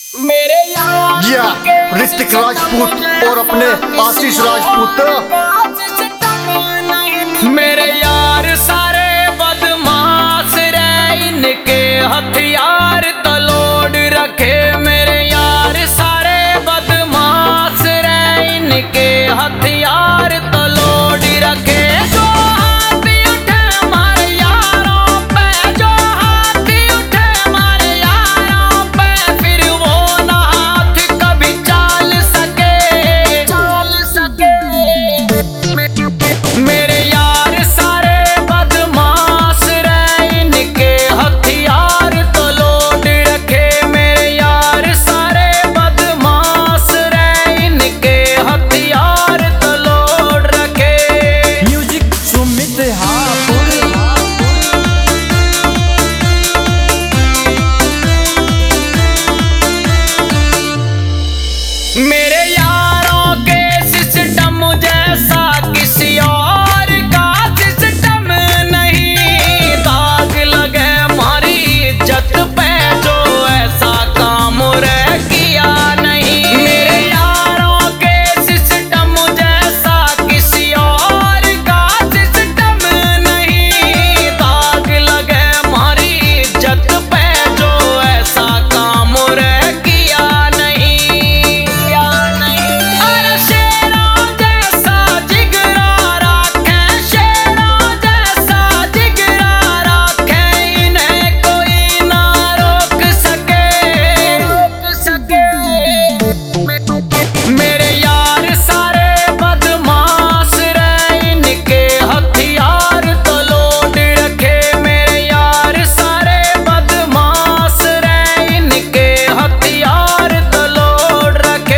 या ऋतिक राजपूत और अपने आशीष राजपूत। मेरे यार सारे बदमाश रे, इनके हथियार तलोड़ रखे। मेरे यार सारे बदमाश रे, इनके हथियार तलोड़ रखे। जो हाथी उठे हमारे यारों पे, जो हाथी उठे हमारे यारों पे, फिर वो ना हाथ कभी चाल सके। मेरे यार सारे बदमाश रे, इनके हथियार तलोड़ रखे। मेरे यार सारे बदमाश रे, इनके हथियार तलोड़ रखे। म्यूजिक सुमित हापुर। मेरे यारों के सिस्टम जैसा किसी और का सिस्टम नहीं। दाग लगे हमारी इज्जत पे, जो ऐसा काम रे किया नहीं। मेरे यारों के सिस्टम जैसा किसी और का सिस्टम नहीं। दाग लगे हमारी इज्जत पे, जो ऐसा काम रे किया नहीं। अरे शेरों जैसा जिगरा रखे, शेरों जैसा जिगरा रखे, इन्हें कोई ना रोक सके। मेरे यार सारे बदमाश रे, इनके हथियार तलोड़ रखे। मेरे यार सारे बदमाश रे, इनके हथियार तलोड़ रखे।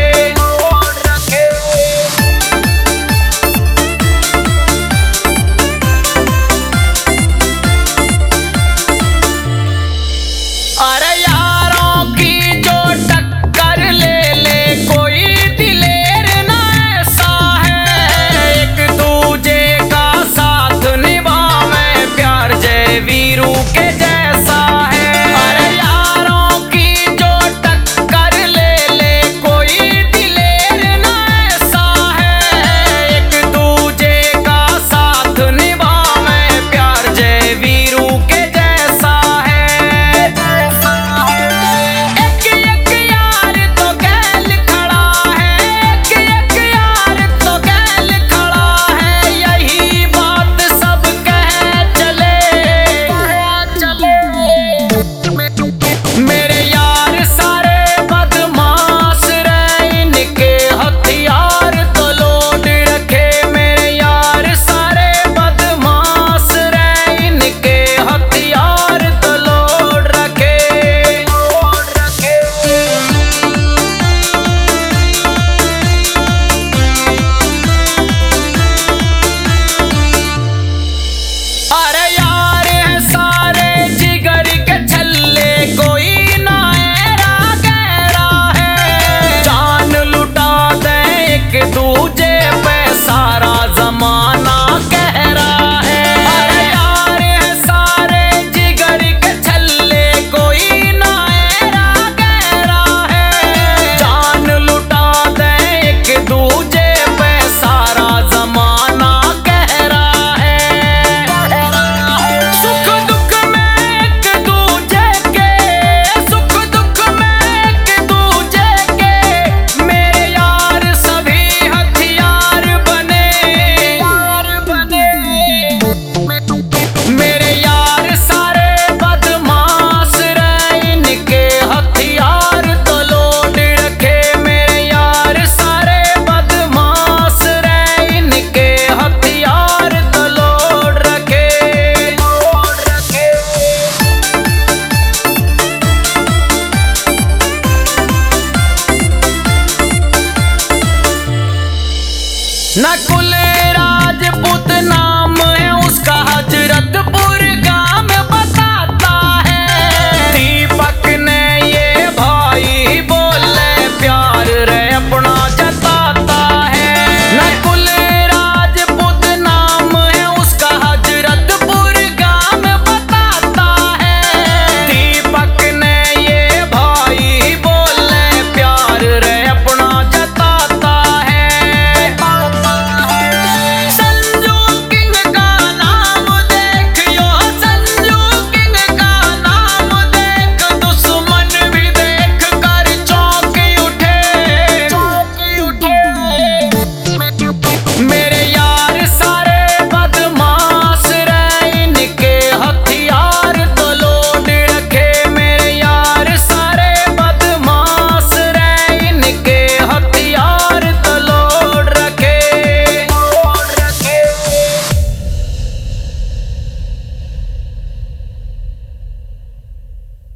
अरे यारों की जो टक्कर ले कोई दिलेर ना ऐसा है। एक दूजे का साथ निभावे, प्यार जय वीरू के जैसा है। अरे यारों की जो टक्कर ले कोई दिलेर ना ऐसा है। एक दूजे का साथ निभावे, प्यार जय वीरू के जैसा है। एक यार तो गैल खड़ा है, एक यार तो गैल खड़ा है। यही बात सब कह चले। मेरे यार सारे बदमाश रे, इनके हथियार तलोड़ रखे। मेरे यार सारे बदमाश रे, इनके हथियार तलोड़ रखे। अरे यार हैं सारे जिगर के छल्ले, कोई ना ऐरा गहरा है। जान लुटा दे एक दूजे पे, सारा जमाना कह रहा है। अरे यार हैं सारे जिगर के छल्ले, कोई ना ऐरा गहरा है। जान लुटा दे एक दूजे पे, सारा जमाना कह रहा है। सुख दुख में एक दूजे के, सुख दुख में एक दूजे के, मेरे यार सभी हथियार बने। मेरे यार सारे बदमाश रे, इनके हथियार तलोड़ रखे। मेरे यार सारे बदमाश रे, इनके हथियार तलोड़ रखे। नकुल